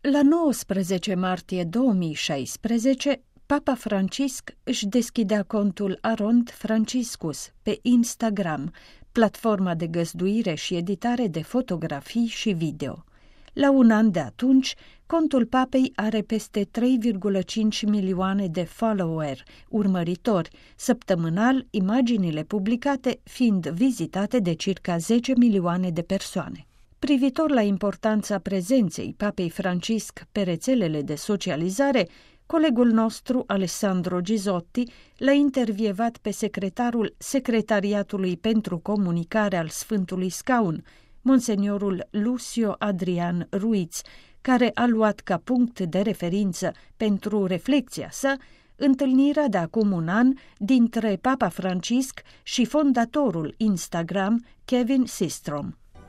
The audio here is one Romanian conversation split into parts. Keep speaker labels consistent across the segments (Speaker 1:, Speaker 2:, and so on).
Speaker 1: La 19 martie 2016, Papa Francisc își deschidea contul Arond Franciscus pe Instagram, platforma de găzduire și editare de fotografii și video. La un an de atunci, contul papei are peste 3,5 milioane de follower, urmăritori, săptămânal imaginile publicate fiind vizitate de circa 10 milioane de persoane. Privitor la importanța prezenței papei Francisc pe rețelele de socializare, colegul nostru, Alessandro Gisotti, l-a intervievat pe secretarul Secretariatului pentru Comunicare al Sfântului Scaun, Monseniorul Lucio Adrian Ruiz, care a luat ca punct de referință pentru reflexia sa întâlnirea de acum un an dintre Papa Francisc și fondatorul Instagram, Kevin Systrom.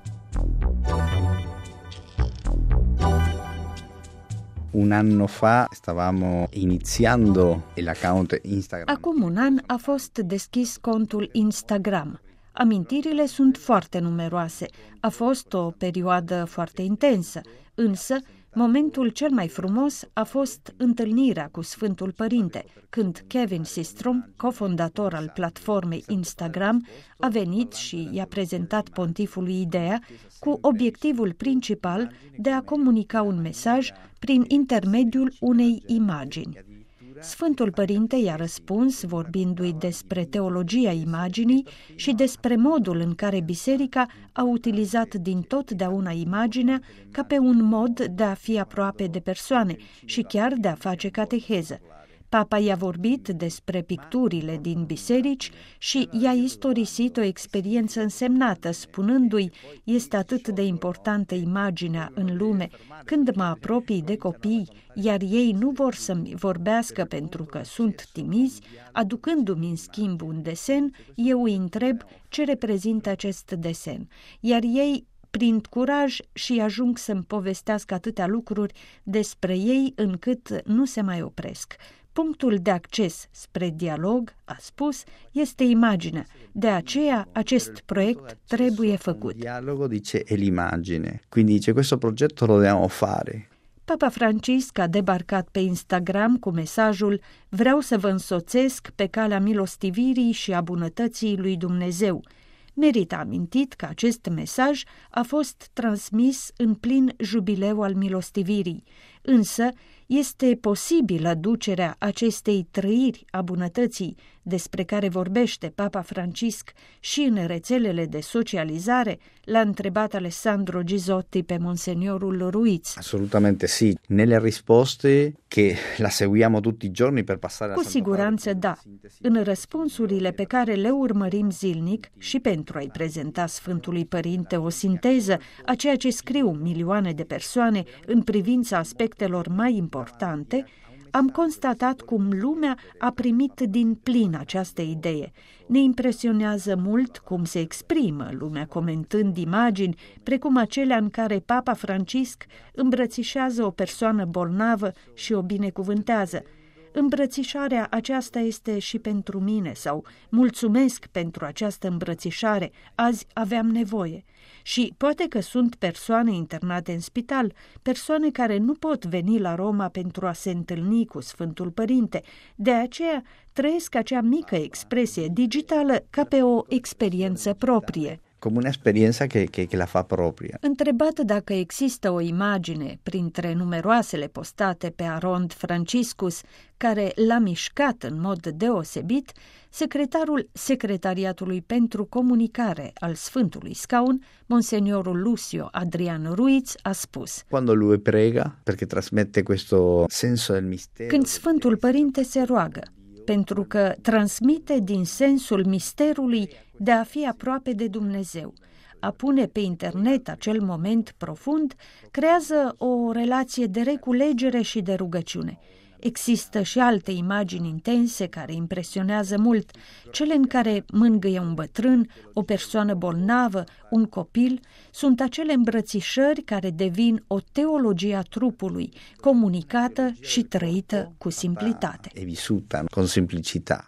Speaker 2: Un anno fa stavamo iniziando l'account Instagram.
Speaker 1: Acum un an a fost deschis contul Instagram. Amintirile sunt foarte numeroase. A fost o perioadă foarte intensă, însă momentul cel mai frumos a fost întâlnirea cu Sfântul Părinte, când Kevin Systrom, cofondator al platformei Instagram, a venit și i-a prezentat pontifului ideea cu obiectivul principal de a comunica un mesaj prin intermediul unei imagini. Sfântul Părinte i-a răspuns vorbindu-i despre teologia imaginii și despre modul în care biserica a utilizat dintotdeauna imaginea ca pe un mod de a fi aproape de persoane și chiar de a face cateheză. Papa i-a vorbit despre picturile din biserici și i-a istorisit o experiență însemnată, spunându-i: este atât de importantă imaginea în lume când mă apropii de copii, iar ei nu vor să-mi vorbească pentru că sunt timizi, aducându-mi în schimb un desen, eu îi întreb ce reprezintă acest desen, iar ei prind curaj și ajung să-mi povestească atâtea lucruri despre ei încât nu se mai opresc. Punctul de acces spre dialog, a spus, este imaginea. De aceea, acest proiect trebuie făcut.
Speaker 2: Dialogo, dice, è l'immagine. Quindi dice, questo progetto lo dobbiamo fare.
Speaker 1: Papa Francisc a debarcat pe Instagram cu mesajul: vreau să vă însoțesc pe calea milostivirii și a bunătății lui Dumnezeu. Merită amintit că acest mesaj a fost transmis în plin jubileu al milostivirii, însă este posibilă ducerea acestei trăiri a bunătății despre care vorbește Papa Francisc și în rețelele de socializare, l-a întrebat Alessandro Gisotti pe Monseniorul Ruiz.
Speaker 2: Assolutamente sì. Nelle risposte che la seguiamo tutti i giorni per passare
Speaker 1: Cu siguranță da. În răspunsurile pe care le urmărim zilnic și pentru a-i prezenta Sfântului Părinte o sinteză a ceea ce scriu milioane de persoane în privința aspectelor mai importante, am constatat cum lumea a primit din plin această idee. Ne impresionează mult cum se exprimă lumea comentând imagini precum acelea în care Papa Francisc îmbrățișează o persoană bolnavă și o binecuvântează. Îmbrățișarea aceasta este și pentru mine sau mulțumesc pentru această îmbrățișare, azi aveam nevoie. Și poate că sunt persoane internate în spital, persoane care nu pot veni la Roma pentru a se întâlni cu Sfântul Părinte, de aceea trăiesc acea mică expresie digitală ca pe o experiență proprie.
Speaker 2: Come un'esperienza che la fa propria.
Speaker 1: Întrebat dacă există o imagine printre numeroasele postate pe Arond Franciscus care l-a mișcat în mod deosebit, secretarul Secretariatului pentru Comunicare al Sfântului Scaun, Monseniorul Lucio Adrian Ruiz, a spus:
Speaker 2: Quando lui prega, perché trasmette questo senso del mistero.
Speaker 1: Când Sfântul Părinte se roagă, pentru că transmite din sensul misterului de a fi aproape de Dumnezeu. A pune pe internet acel moment profund creează o relație de reculegere și de rugăciune. Există și alte imagini intense care impresionează mult, cele în care mângâie un bătrân, o persoană bolnavă, un copil, sunt acele îmbrățișări care devin o teologie a trupului, comunicată și trăită cu simplitate.
Speaker 2: E vissuta con semplicità.